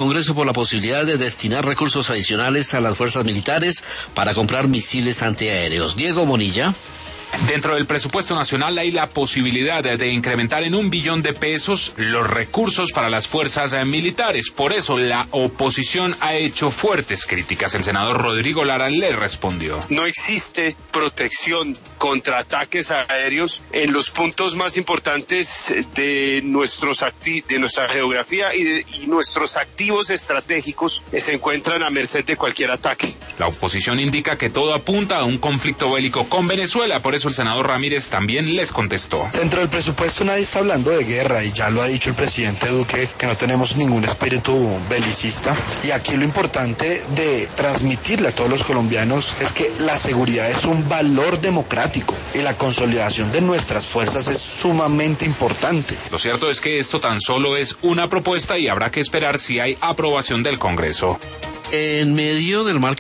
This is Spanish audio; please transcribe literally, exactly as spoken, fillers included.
Congreso por la posibilidad de destinar recursos adicionales a las fuerzas militares para comprar misiles antiaéreos. Diego Monilla. Dentro del presupuesto nacional hay la posibilidad de incrementar en un billón de pesos los recursos para las fuerzas militares. Por eso la oposición ha hecho fuertes críticas. El senador Rodrigo Lara le respondió. No existe protección contra ataques aéreos en los puntos más importantes de, nuestros acti- de nuestra geografía y, de, y nuestros activos estratégicos se encuentran a merced de cualquier ataque. La oposición indica que todo apunta a un conflicto bélico con Venezuela. Por eso el senador Ramírez también les contestó. Dentro del presupuesto nadie está hablando de guerra y ya lo ha dicho el presidente Duque que no tenemos ningún espíritu belicista, y aquí lo importante de transmitirle a todos los colombianos es que la seguridad es un valor democrático y la consolidación de nuestras fuerzas es sumamente importante. Lo cierto es que esto tan solo es una propuesta y habrá que esperar si hay aprobación del Congreso. En medio del mal